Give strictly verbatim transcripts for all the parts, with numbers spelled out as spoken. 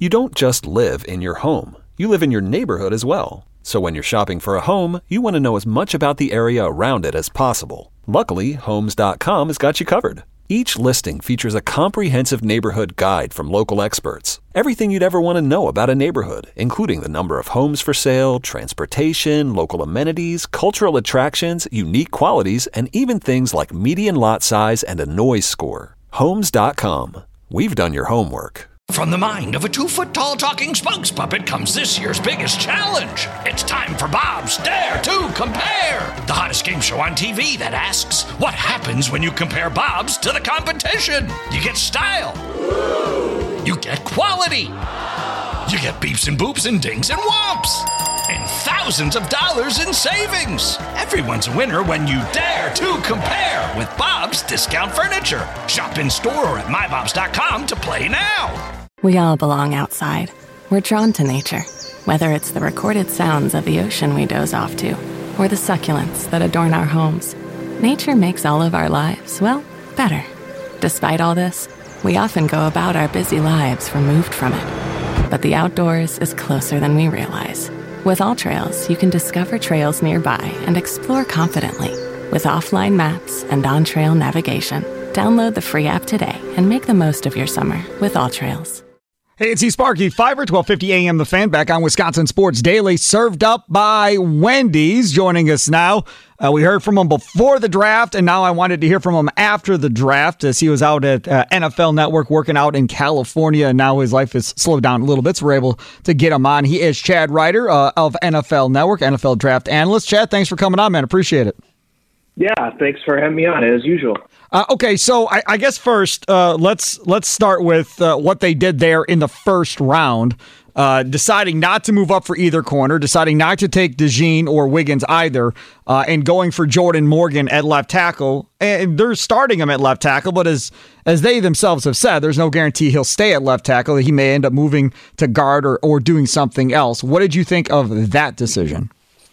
You don't just live in your home. You live in your neighborhood as well. So when you're shopping for a home, you want to know as much about the area around it as possible. Luckily, Homes dot com has got you covered. Each listing features a comprehensive neighborhood guide from local experts. Everything you'd ever want to know about a neighborhood, including the number of homes for sale, transportation, local amenities, cultural attractions, unique qualities, and even things like median lot size and a noise score. Homes dot com. We've done your homework. From the mind of a two-foot-tall talking Spunks puppet comes this year's biggest challenge. It's time for Bob's Dare to Compare, the hottest game show on T V that asks, what happens when you compare Bob's to the competition? You get style. You get quality. You get beeps and boops and dings and whomps. And thousands of dollars in savings. Everyone's a winner when you dare to compare with Bob's Discount Furniture. Shop in store or at my bobs dot com to play now. We all belong outside. We're drawn to nature, whether it's the recorded sounds of the ocean we doze off to, or the succulents that adorn our homes. Nature makes all of our lives, well, better. Despite all this, we often go about our busy lives removed from it. But the outdoors is closer than we realize. With AllTrails, you can discover trails nearby and explore confidently. With offline maps and on-trail navigation, download the free app today and make the most of your summer with AllTrails. Hey, it's E Sparky, Fiverr, twelve fifty A M The Fan, back on Wisconsin Sports Daily, served up by Wendy's. Joining us now. Uh, we heard from him before the draft, and now I wanted to hear from him after the draft, as he was out at uh, N F L Network working out in California, and now his life has slowed down a little bit, so we're able to get him on. He is Chad Ryder uh, of N F L Network, N F L Draft Analyst. Chad, thanks for coming on, man. Appreciate it. Yeah, thanks for having me on, as usual. Uh, okay, so I, I guess first, uh, let's let's start with uh, what they did there in the first round, uh, deciding not to move up for either corner, deciding not to take DeJean or Wiggins either, uh, and going for Jordan Morgan at left tackle. And they're starting him at left tackle, but as as they themselves have said, there's no guarantee he'll stay at left tackle. He may end up moving to guard or, or doing something else. What did you think of that decision?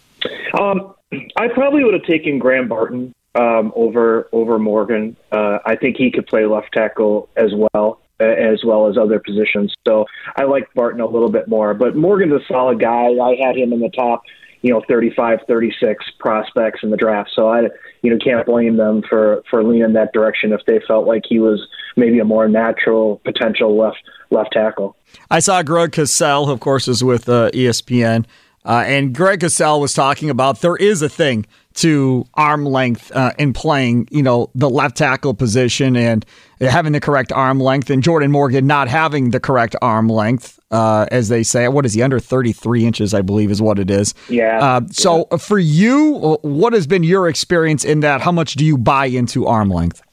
Um, I probably would have taken Graham Barton um, over over Morgan. Uh, I think he could play left tackle as well, uh, as well as other positions. So I like Barton a little bit more. But Morgan's a solid guy. I had him in the top, you know, thirty-five, thirty-six prospects in the draft. So I, you know, can't blame them for, for leaning that direction if they felt like he was maybe a more natural potential left left tackle. I saw Greg Cosell, who of course is with uh, E S P N. Uh, and Greg Cosell was talking about there is a thing to arm length uh, in playing, you know, the left tackle position and having the correct arm length, and Jordan Morgan not having the correct arm length, uh, as they say. What is he, under thirty-three inches, I believe is what it is. Yeah. Uh, so yeah. For you, what has been your experience in that? How much do you buy into arm length?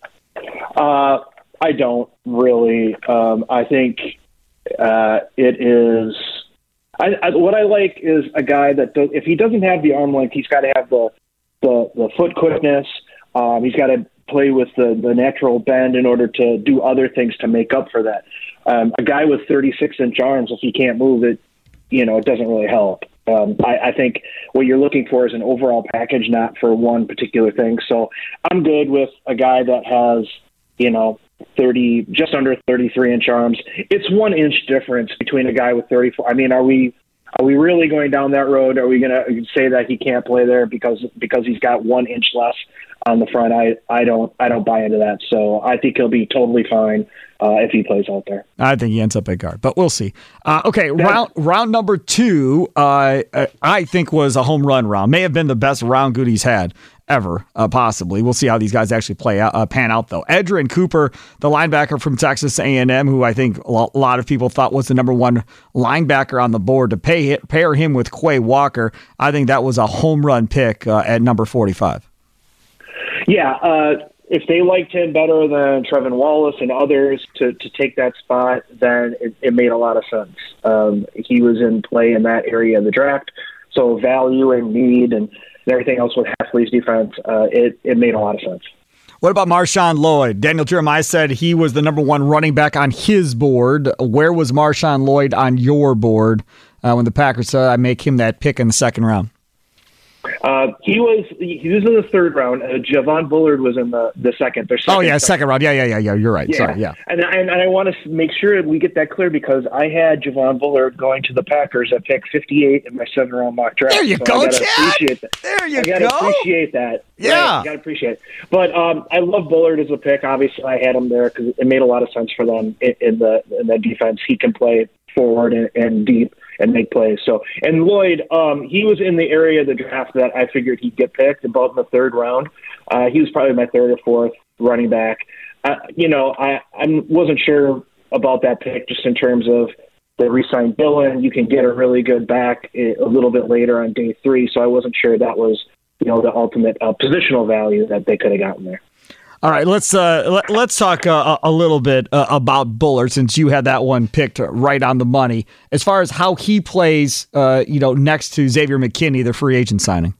Uh, I don't really. Um, I think uh, it is... I, I, what I like is a guy that does, if he doesn't have the arm length, he's got to have the the, the foot quickness. Um, he's got to play with the, the natural bend in order to do other things to make up for that. Um, a guy with thirty-six inch arms, if he can't move it, you know, it doesn't really help. Um, I, I think what you're looking for is an overall package, not for one particular thing. So I'm good with a guy that has, you know, thirty, just under thirty-three inch arms. It's one inch difference between a guy with thirty-four. I mean, are we are we really going down that road? Are we going to say that he can't play there because because he's got one inch less on the front? I, I don't I don't buy into that. So I think he'll be totally fine uh, if he plays out there. I think he ends up at guard, but we'll see. Uh, okay, round round number two, uh, I think was a home run round. May have been the best round Goody's had ever, uh, possibly. We'll see how these guys actually play out, uh, pan out, though. Edgerrin Cooper, the linebacker from Texas A and M, who I think a lot of people thought was the number one linebacker on the board, to pay it, pair him with Quay Walker, I think that was a home run pick uh, at number forty-five. Yeah, uh, if they liked him better than Trevin Wallace and others to, to take that spot, then it, it made a lot of sense. Um, he was in play in that area of the draft, so value and need and everything else with Hafley's defense, uh, it, it made a lot of sense. What about Marshawn Lloyd? Daniel Jeremiah said he was the number one running back on his board. Where was Marshawn Lloyd on your board uh, when the Packers said I make him that pick in the second round? Uh, Uh, he was he was in the third round. Uh, Javon Bullard was in the, the second. Their second. Oh, yeah, second round. Yeah, yeah, yeah, yeah. You're right. Yeah. Sorry, yeah. And, and, and I want to make sure we get that clear because I had Javon Bullard going to the Packers at pick fifty-eight in my seven-round mock draft. There you so go, I gotta Chad. appreciate that. There you I gotta go. appreciate that. Yeah. Right? I got to appreciate it. But um, I love Bullard as a pick. Obviously, I had him there because it made a lot of sense for them in, in the in that defense. He can play forward and, and deep and make plays. So, and Lloyd, um, he was in the area of the draft that I figured he'd get picked, about in the third round. Uh, he was probably my third or fourth running back. Uh, you know, I, I wasn't sure about that pick just in terms of they re-signed Dillon. You can get a really good back a little bit later on day three, so I wasn't sure that was, you know, the ultimate uh, positional value that they could have gotten there. All right, let's uh, let, let's talk uh, a little bit uh, about Bullard since you had that one picked right on the money. As far as how he plays, uh, you know, next to Xavier McKinney, the free agent signing.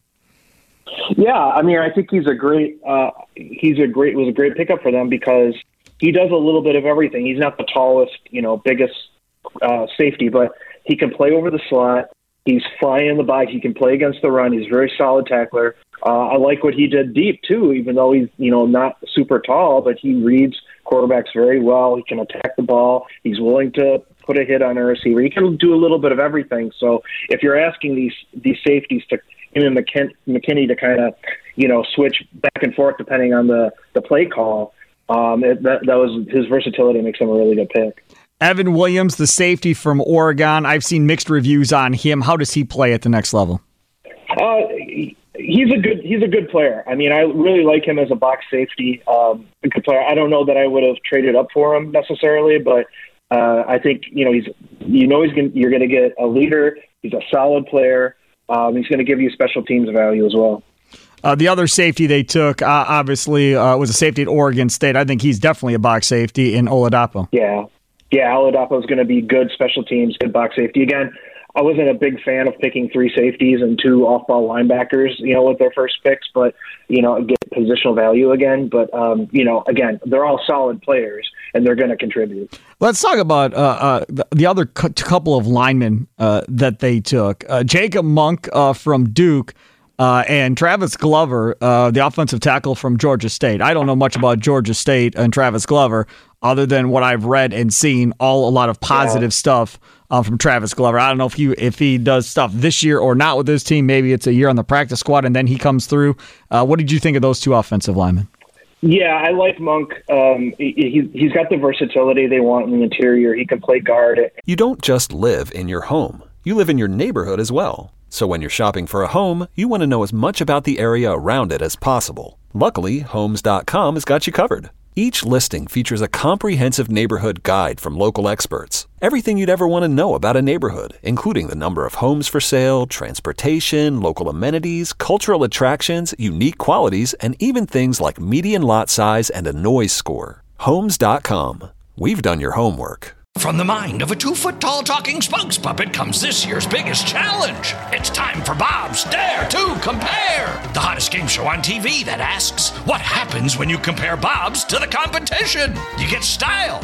Yeah, I mean, I think he's a great uh, he's a great was a great pickup for them because he does a little bit of everything. He's not the tallest, you know, biggest uh, safety, but he can play over the slot. He's flying in the box. He can play against the run. He's a very solid tackler. Uh, I like what he did deep too, even though he's, you know, not super tall, but he reads quarterbacks very well. He can attack the ball. He's willing to put a hit on a receiver. He can do a little bit of everything. So if you're asking these these safeties to him and McKin- McKinney to kind of, you know, switch back and forth depending on the, the play call, um, it, that that was his versatility makes him a really good pick. Evan Williams, the safety from Oregon. I've seen mixed reviews on him. How does he play at the next level? Uh, he's a good he's a good player. I mean, I really like him as a box safety. Um, a good player. I don't know that I would have traded up for him necessarily, but uh, I think you know he's you know he's gonna, you're going to get a leader. He's a solid player. Um, he's going to give you special teams value as well. Uh, the other safety they took, uh, obviously, uh, was a safety at Oregon State. I think he's definitely a box safety in Oladapo. Yeah. Yeah, Oladapo is going to be good special teams, good box safety. Again, I wasn't a big fan of picking three safeties and two off-ball linebackers, you know, with their first picks, but, you know, get positional value again. But, um, you know, again, they're all solid players, and they're going to contribute. Let's talk about uh, uh, the other cu- couple of linemen uh, that they took. Uh, Jacob Monk uh, from Duke. Uh, and Travis Glover, uh, the offensive tackle from Georgia State. I don't know much about Georgia State and Travis Glover other than what I've read and seen, all a lot of positive yeah. stuff uh, from Travis Glover. I don't know if he if he does stuff this year or not with his team. Maybe it's a year on the practice squad and then he comes through. Uh, what did you think of those two offensive linemen? Yeah, I like Monk. Um, he, he's got the versatility they want in the interior. He can play guard. You don't just live in your home. You live in your neighborhood as well. So when you're shopping for a home, you want to know as much about the area around it as possible. Luckily, Homes dot com has got you covered. Each listing features a comprehensive neighborhood guide from local experts. Everything you'd ever want to know about a neighborhood, including the number of homes for sale, transportation, local amenities, cultural attractions, unique qualities, and even things like median lot size and a noise score. Homes dot com. We've done your homework. From the mind of a two-foot-tall talking spokes puppet comes this year's biggest challenge. It's time for Bob's Dare to Compare, the hottest game show on T V that asks, what happens when you compare Bob's to the competition? You get style.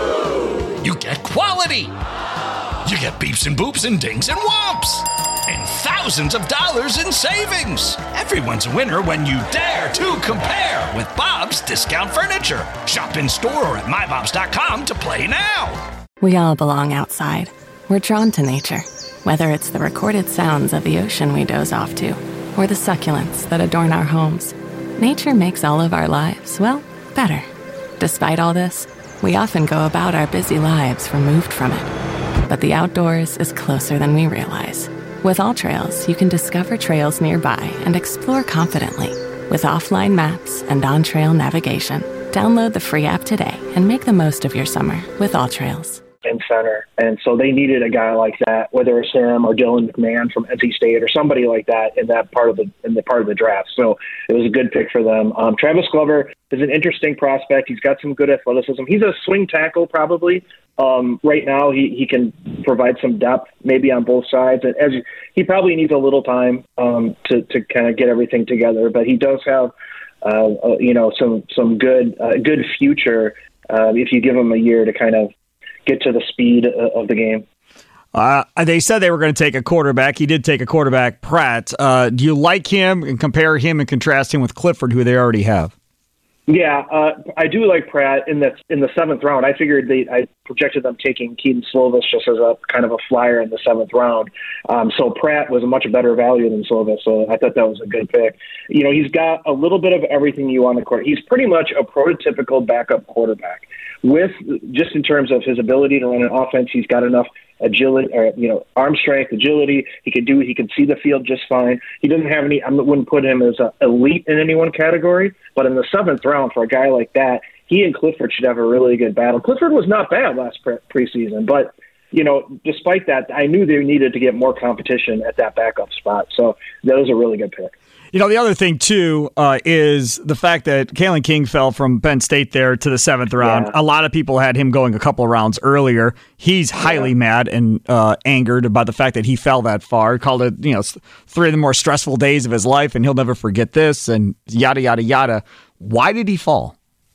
You get quality. You get beeps and boops and dings and whomps. And thousands of dollars in savings. Everyone's a winner when you dare to compare with Bob's Discount Furniture. Shop in store or at my bobs dot com to play now. We all belong outside. We're drawn to nature, whether it's the recorded sounds of the ocean we doze off to, or the succulents that adorn our homes. Nature makes all of our lives, well, better. Despite all this, we often go about our busy lives removed from it. But the outdoors is closer than we realize. With AllTrails, you can discover trails nearby and explore confidently. With offline maps and on-trail navigation, download the free app today and make the most of your summer with AllTrails. In center, and so they needed a guy like that, whether it's him or Dylan McMahon from N C State or somebody like that in that part of the in the part of the draft. So it was a good pick for them. Um, Travis Glover is an interesting prospect. He's got some good athleticism. He's a swing tackle probably. Um, right now, he, he can provide some depth maybe on both sides, and as he probably needs a little time um, to to kind of get everything together. But he does have uh, uh, you know some some good uh, good future uh, if you give him a year to kind of get to the speed of the game. Uh, they said they were going to take a quarterback. He did take a quarterback, Pratt. Uh, do you like him and compare him and contrast him with Clifford, who they already have? Yeah, uh, I do like Pratt in the in the seventh round. I figured they I projected them taking Keaton Slovis just as a kind of a flyer in the seventh round. Um, so Pratt was a much better value than Slovis. So I thought that was a good pick. You know, he's got a little bit of everything you want in the court. He's pretty much a prototypical backup quarterback. With just in terms of his ability to run an offense, he's got enough agility, or you know, arm strength, agility. He can do. He can see the field just fine. He doesn't have any. I wouldn't put him as a elite in any one category. But in the seventh round, for a guy like that, he and Clifford should have a really good battle. Clifford was not bad last pre- preseason, but you know, despite that, I knew they needed to get more competition at that backup spot. So that was a really good pick. You know, the other thing, too, uh, is the fact that Kalen King fell from Penn State there to the seventh round. Yeah. A lot of people had him going a couple of rounds earlier. He's highly yeah. mad and uh, angered about the fact that he fell that far. He called it, you know, three of the more stressful days of his life, and he'll never forget this, and yada, yada, yada. Why did he fall?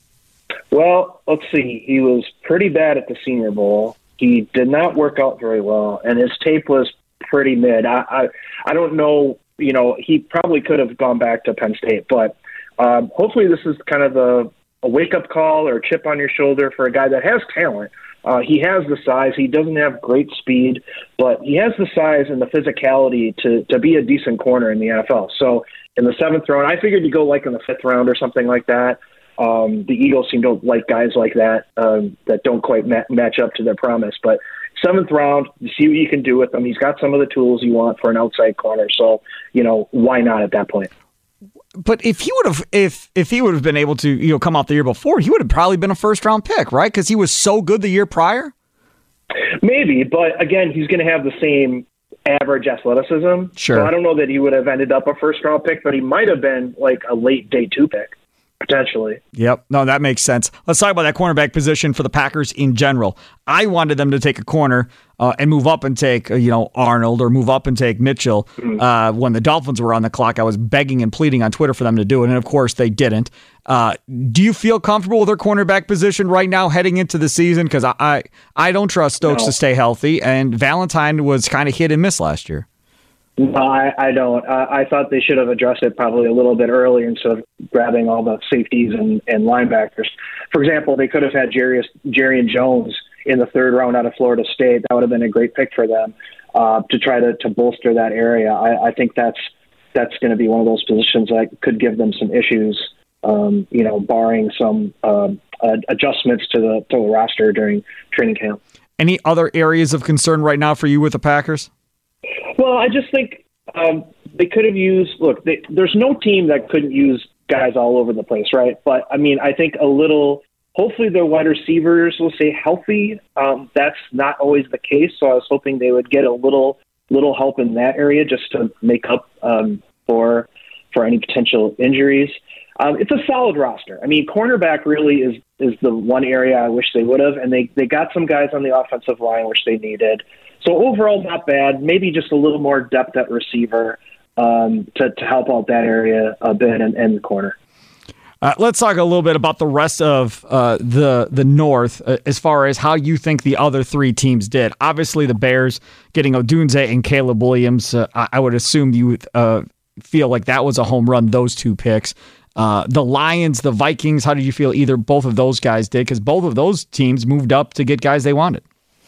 Well, let's see. He was pretty bad at the Senior Bowl. He did not work out very well, and his tape was pretty mid. I, I, I don't know. You know, he probably could have gone back to Penn State, but um, hopefully this is kind of a, a wake-up call or a chip on your shoulder for a guy that has talent. Uh, he has the size. He doesn't have great speed, but he has the size and the physicality to, to be a decent corner in the N F L. So in the seventh round, I figured to go like in the fifth round or something like that. Um, the Eagles seem to like guys like that um, that don't quite ma- match up to their promise, but seventh round, you see what you can do with him. He's got some of the tools you want for an outside corner. So, you know, why not at that point? But if he would have, if if he would have been able to, you know, come out the year before, he would have probably been a first round pick, right? Because he was so good the year prior. Maybe, but again, he's going to have the same average athleticism. Sure. So I don't know that he would have ended up a first round pick, but he might have been like a late day two pick. Potentially. Yep. No, that makes sense. Let's talk about that cornerback position for the Packers in general. I wanted them to take a corner uh, and move up and take, uh, you know, Arnold or move up and take Mitchell. Mm-hmm. Uh, when the Dolphins were on the clock, I was begging and pleading on Twitter for them to do it, and of course they didn't. Uh, do you feel comfortable with their cornerback position right now heading into the season? Because I, I, I don't trust Stokes no. to stay healthy, and Valentine was kind of hit and miss last year. No, I, I don't. I, I thought they should have addressed it probably a little bit earlier instead of grabbing all the safeties and, and linebackers. For example, they could have had Jarius, Jarian Jones in the third round out of Florida State. That would have been a great pick for them uh, to try to, to bolster that area. I, I think that's that's going to be one of those positions that could give them some issues, um, you know, barring some um, uh, adjustments to the, to the roster during training camp. Any other areas of concern right now for you with the Packers? Well, I just think um, they could have used – look, they, there's no team that couldn't use guys all over the place, right? But, I mean, I think a little – hopefully their wide receivers will stay healthy. Um, that's not always the case, so I was hoping they would get a little little help in that area just to make up um, for for any potential injuries. Um, it's a solid roster. I mean, cornerback really is is the one area I wish they would have, and they, they got some guys on the offensive line which they needed. So overall, not bad. Maybe just a little more depth at receiver um, to, to help out that area a bit and, and the corner. Uh, let's talk a little bit about the rest of uh, the the North uh, as far as how you think the other three teams did. Obviously, the Bears getting Odunze and Caleb Williams, uh, I, I would assume you would uh, feel like that was a home run, those two picks. Uh, the Lions, the Vikings, how did you feel either both of those guys did? Because both of those teams moved up to get guys they wanted.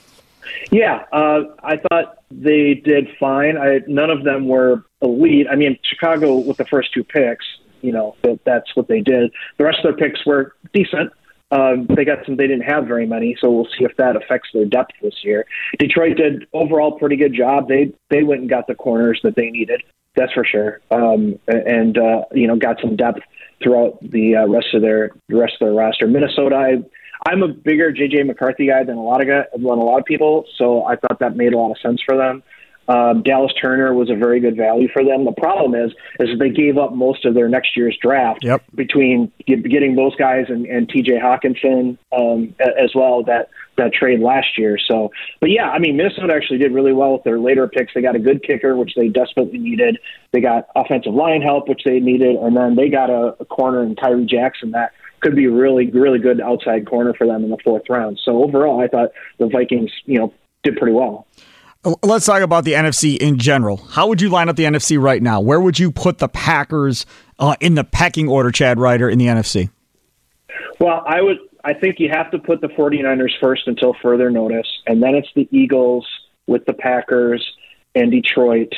Yeah, uh, I thought they did fine. I, none of them were elite. I mean, Chicago with the first two picks, you know, that, that's what they did. The rest of their picks were decent. Um, they got some. They didn't have very many, so we'll see if that affects their depth this year. Detroit did overall pretty good job. They they went and got the corners that they needed. That's for sure. Um, and uh, you know, got some depth throughout the uh, rest of their the rest of their roster. Minnesota, I, I'm a bigger J J McCarthy guy than a lot of guy, than a lot of people, so I thought that made a lot of sense for them. Um, Dallas Turner was a very good value for them. The problem is, is they gave up most of their next year's draft yep. between get, getting those guys and, and T J Hawkinson um, as well, that, that trade last year. So, but yeah, I mean, Minnesota actually did really well with their later picks. They got a good kicker, which they desperately needed. They got offensive line help, which they needed. And then they got a, a corner in Tyree Jackson that could be really, really good outside corner for them in the fourth round. So overall, I thought the Vikings, you know, did pretty well. Let's talk about the N F C in general. How would you line up the N F C right now? Where would you put the Packers uh, in the pecking order, Chad Ryder, in the N F C? Well, I would. I think you have to put the 49ers first until further notice, and then it's the Eagles with the Packers and Detroit.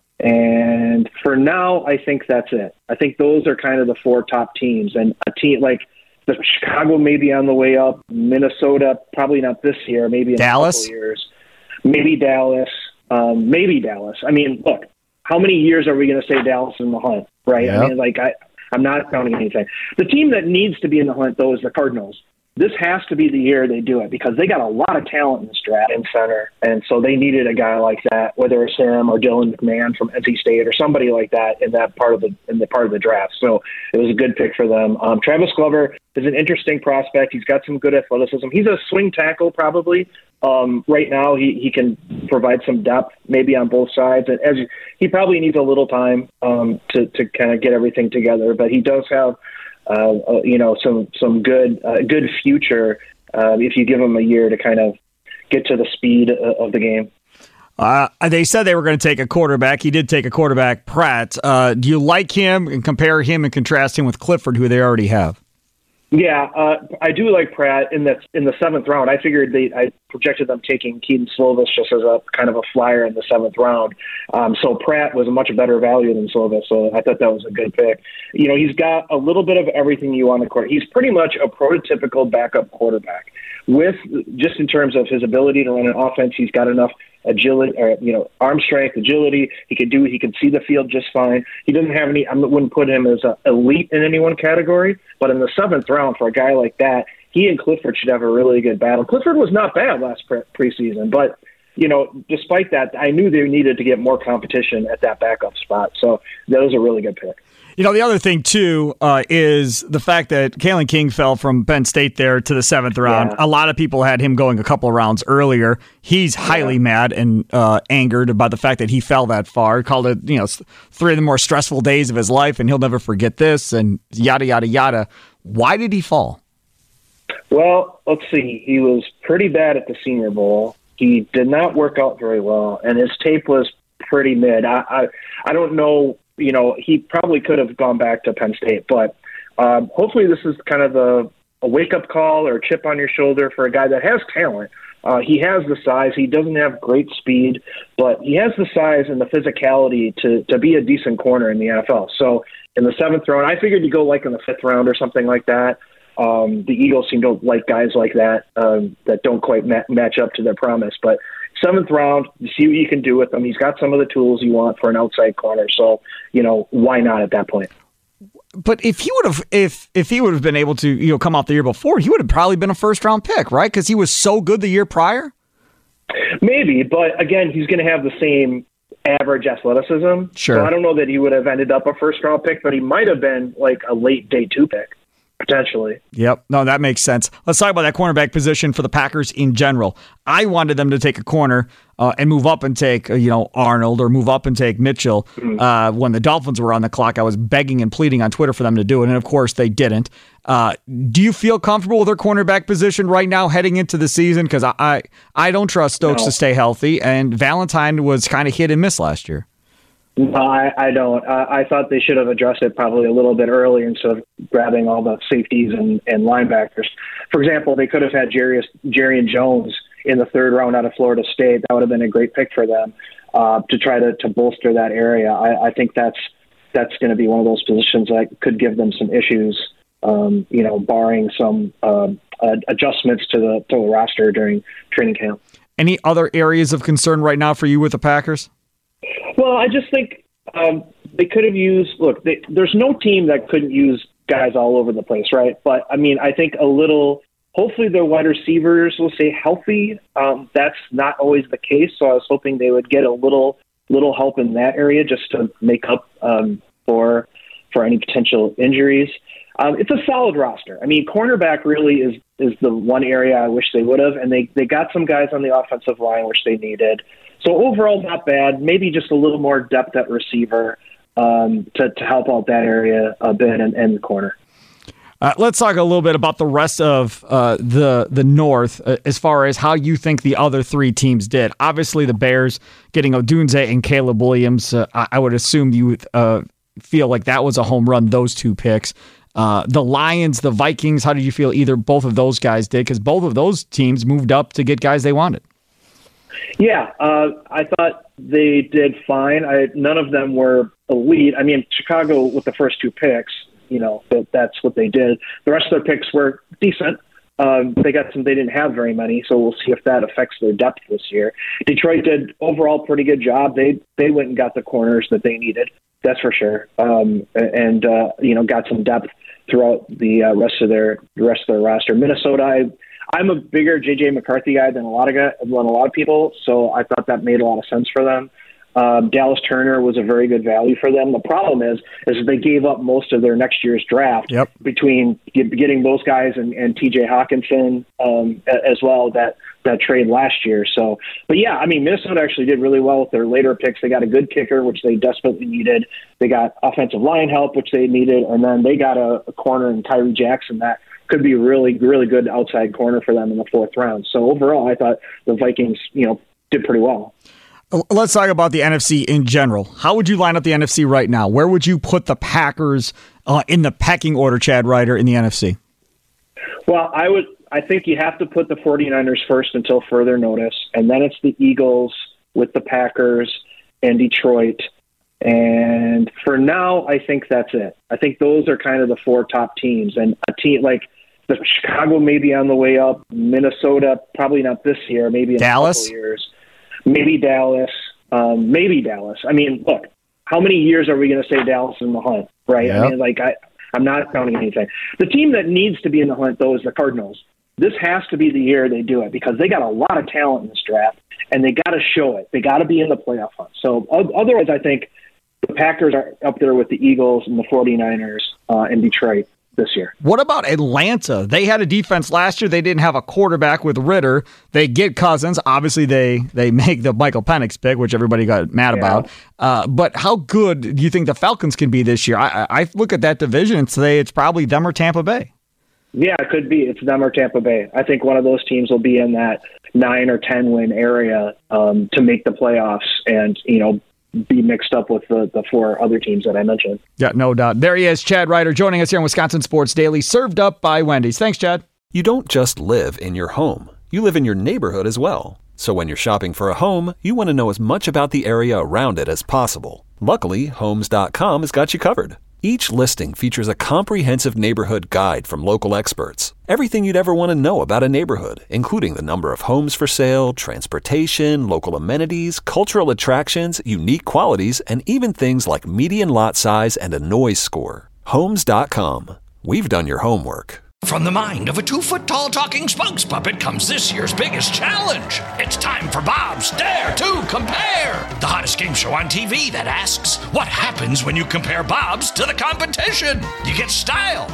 And for now, I think that's it. I think those are kind of the four top teams. And a team like the Chicago may be on the way up. Minnesota, probably not this year, maybe in Dallas? a couple years. Maybe Dallas. Um, maybe Dallas. I mean, look, how many years are we going to say Dallas in the hunt, right? Yep. I mean, like, I, I'm not counting anything. The team that needs to be in the hunt, though, is the Cardinals. This has to be the year they do it because they got a lot of talent in this draft in center, and so they needed a guy like that, whether it's him or Dylan McMahon from N C State or somebody like that in that part of the in the part of the draft. So it was a good pick for them. Um, Travis Glover is an interesting prospect. He's got some good athleticism. He's a swing tackle probably. Um, right now, he, he can provide some depth maybe on both sides, and as he probably needs a little time um, to to kind of get everything together. But he does have. Uh, uh, you know, some some good uh, good future uh, if you give him a year to kind of get to the speed uh, of the game. Uh, they said they were going to take a quarterback. He did take a quarterback, Pratt. Uh, do you like him and compare him and contrast him with Clifford, who they already have? Yeah, uh, I do like Pratt in the in the seventh round. I figured they I projected them taking Keaton Slovis just as a kind of a flyer in the seventh round. Um, so Pratt was a much better value than Slovis. So I thought that was a good pick. You know, he's got a little bit of everything you want to quarter. He's pretty much a prototypical backup quarterback with just in terms of his ability to run an offense. He's got enough agility, or you know, arm strength, agility. He could do. He can see the field just fine. He doesn't have any. I wouldn't put him as a elite in any one category. But in the seventh round, for a guy like that, he and Clifford should have a really good battle. Clifford was not bad last pre- preseason, but you know, despite that, I knew they needed to get more competition at that backup spot. So that was a really good pick. You know, the other thing, too, uh, is the fact that Kalen King fell from Penn State there to the seventh round. Yeah. A lot of people had him going a couple of rounds earlier. He's highly yeah. mad and uh, angered about the fact that he fell that far. He called it, you know, three of the more stressful days of his life, and he'll never forget this, and yada, yada, yada. Why did he fall? Well, let's see. He was pretty bad at the Senior Bowl. He did not work out very well, and his tape was pretty mid. I I, I don't know. You know, he probably could have gone back to Penn State, but um, hopefully this is kind of a, a wake-up call or a chip on your shoulder for a guy that has talent. Uh, he has the size. He doesn't have great speed, but he has the size and the physicality to, to be a decent corner in the N F L. So in the seventh round, I figured to go like in the fifth round or something like that. Um, the Eagles seem to like guys like that um, that don't quite ma- match up to their promise, but seventh round, see what you can do with him. He's got some of the tools you want for an outside corner. So, you know, why not at that point? But if he would have, if if he would have been able to, you know, come out the year before, he would have probably been a first round pick, right? Because he was so good the year prior. Maybe, but again, he's going to have the same average athleticism. Sure. So I don't know that he would have ended up a first round pick, but he might have been like a late day two pick. Potentially. Yep. No, that makes sense. Let's talk about that cornerback position for the Packers in general. I wanted them to take a corner uh, and move up and take, uh, you know, Arnold or move up and take Mitchell. Mm-hmm. Uh, when the Dolphins were on the clock, I was begging and pleading on Twitter for them to do it, and of course they didn't. Uh, do you feel comfortable with their cornerback position right now heading into the season? Because I, I, I don't trust Stokes no. to stay healthy, and Valentine was kind of hit and miss last year. No, I, I don't. Uh, I thought they should have addressed it probably a little bit earlier instead of grabbing all the safeties and, and linebackers. For example, they could have had Jarius, Jarian Jones in the third round out of Florida State. That would have been a great pick for them uh, to try to, to bolster that area. I, I think that's that's going to be one of those positions that could give them some issues, um, you know, barring some uh, uh, adjustments to the, to the roster during training camp. Any other areas of concern right now for you with the Packers? Well, I just think um, they could have used – look, they, there's no team that couldn't use guys all over the place, right? But, I mean, I think a little – hopefully their wide receivers will stay healthy. Um, that's not always the case, so I was hoping they would get a little little help in that area just to make up um, for for any potential injuries. Um, it's a solid roster. I mean, cornerback really is is the one area I wish they would have, and they, they got some guys on the offensive line which they needed. So overall, not bad. Maybe just a little more depth at receiver um, to, to help out that area a bit and, and the corner. Uh, let's talk a little bit about the rest of uh, the the North uh, as far as how you think the other three teams did. Obviously, the Bears getting Odunze and Caleb Williams, uh, I, I would assume you uh, feel like that was a home run, those two picks. Uh, the Lions, the Vikings, how did you feel either both of those guys did? Because both of those teams moved up to get guys they wanted. Yeah, uh, I thought they did fine. I, none of them were elite. I mean, Chicago with the first two picks, you know, that, that's what they did. The rest of their picks were decent. Um, they got some. They didn't have very many, so we'll see if that affects their depth this year. Detroit did overall pretty good job. They they went and got the corners that they needed. That's for sure. Um, and uh, you know, got some depth throughout the uh, rest of their the rest of their roster. Minnesota, I, I'm a bigger J J McCarthy guy than a lot of guy, than a lot of people, so I thought that made a lot of sense for them. Um, Dallas Turner was a very good value for them. The problem is, is they gave up most of their next year's draft yep. between get, getting those guys and, and T J Hawkinson um, as well. That that trade last year. So, but yeah, I mean, Minnesota actually did really well with their later picks. They got a good kicker, which they desperately needed. They got offensive line help, which they needed, and then they got a, a corner in Tyree Jackson that could be a really, really good outside corner for them in the fourth round. So overall, I thought the Vikings, you know, did pretty well. Let's talk about the N F C in general. How would you line up the N F C right now? Where would you put the Packers uh, in the pecking order, Chad Ryder, in the N F C? Well, I would. I think you have to put the 49ers first until further notice, and then it's the Eagles with the Packers and Detroit. And for now, I think that's it. I think those are kind of the four top teams. And a team like the Chicago may be on the way up. Minnesota, probably not this year, maybe in Dallas? a couple years. Maybe Dallas, um, maybe Dallas. I mean, look, how many years are we going to say Dallas in the hunt, right? Yep. I mean, like, I, I'm not counting anything. The team that needs to be in the hunt, though, is the Cardinals. This has to be the year they do it because they got a lot of talent in this draft, and they got to show it. They got to be in the playoff hunt. So otherwise, I think the Packers are up there with the Eagles and the 49ers uh, in Detroit this year. What about Atlanta? They had a defense last year. They didn't have a quarterback with Ritter. They get Cousins. Obviously, they they make the Michael Penix pick, which everybody got mad yeah. about. Uh, but how good do you think the Falcons can be this year? I, I look at that division and say it's probably them or Tampa Bay. Yeah, it could be. It's them or Tampa Bay. I think one of those teams will be in that nine or ten win area um, to make the playoffs and, you know, be mixed up with the, the four other teams that I mentioned. Yeah, no doubt. There he is, Chad Ryder, joining us here on Wisconsin Sports Daily, served up by Wendy's. Thanks, Chad. You don't just live in your home. You live in your neighborhood as well. So when you're shopping for a home, you want to know as much about the area around it as possible. Luckily, Homes dot com has got you covered. Each listing features a comprehensive neighborhood guide from local experts. Everything you'd ever want to know about a neighborhood, including the number of homes for sale, transportation, local amenities, cultural attractions, unique qualities, and even things like median lot size and a noise score. Homes dot com. We've done your homework. From the mind of a two-foot-tall talking spokes puppet comes this year's biggest challenge. It's time for Bob's Dare to Compare, the hottest game show on T V that asks, what happens when you compare Bob's to the competition? You get style.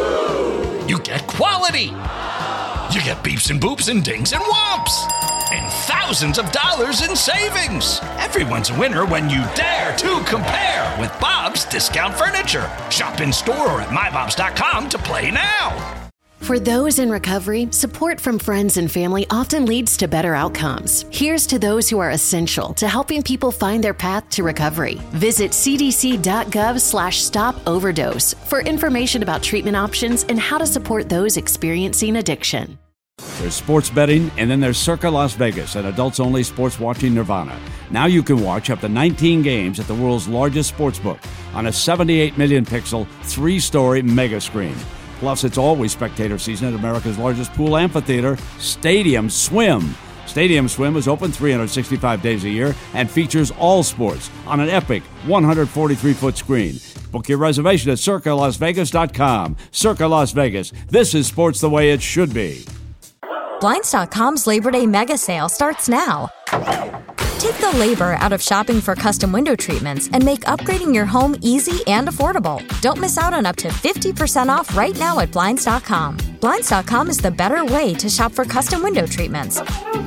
You get quality. You get beeps and boops and dings and whomps. And thousands of dollars in savings. Everyone's a winner when you dare to compare with Bob's Discount Furniture. Shop in store or at my bobs dot com to play now. For those in recovery, support from friends and family often leads to better outcomes. Here's to those who are essential to helping people find their path to recovery. Visit c d c dot gov slash stop overdose for information about treatment options and how to support those experiencing addiction. There's sports betting, and then there's Circa Las Vegas, an adults-only sports watching nirvana. Now you can watch up to nineteen games at the world's largest sportsbook on a seventy-eight million pixel, three-story mega screen. Plus, it's always spectator season at America's largest pool amphitheater, Stadium Swim. Stadium Swim is open three hundred sixty-five days a year and features all sports on an epic one hundred forty-three foot screen. Book your reservation at circa las vegas dot com. Circa Las Vegas. This is sports the way it should be. Blinds dot com's Labor Day mega sale starts now. Take the labor out of shopping for custom window treatments and make upgrading your home easy and affordable. Don't miss out on up to fifty percent off right now at Blinds dot com. Blinds dot com is the better way to shop for custom window treatments.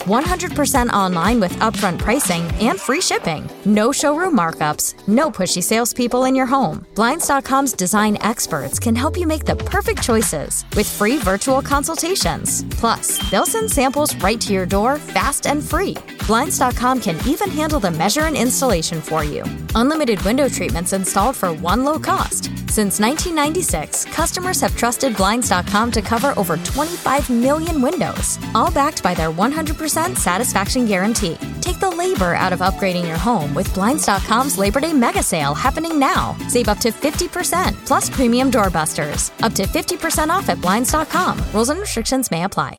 one hundred percent online with upfront pricing and free shipping. No showroom markups, no pushy salespeople in your home. Blinds dot com's design experts can help you make the perfect choices with free virtual consultations. Plus, they'll send samples right to your door fast and free. Blinds dot com can even handle the measure and installation for you. Unlimited window treatments installed for one low cost. Since nineteen ninety-six, customers have trusted Blinds dot com to cover over twenty-five million windows, all backed by their one hundred percent satisfaction guarantee. Take the labor out of upgrading your home with Blinds dot com's Labor Day Mega Sale happening now. Save up to fifty percent, plus premium doorbusters. Up to fifty percent off at Blinds dot com. Rules and restrictions may apply.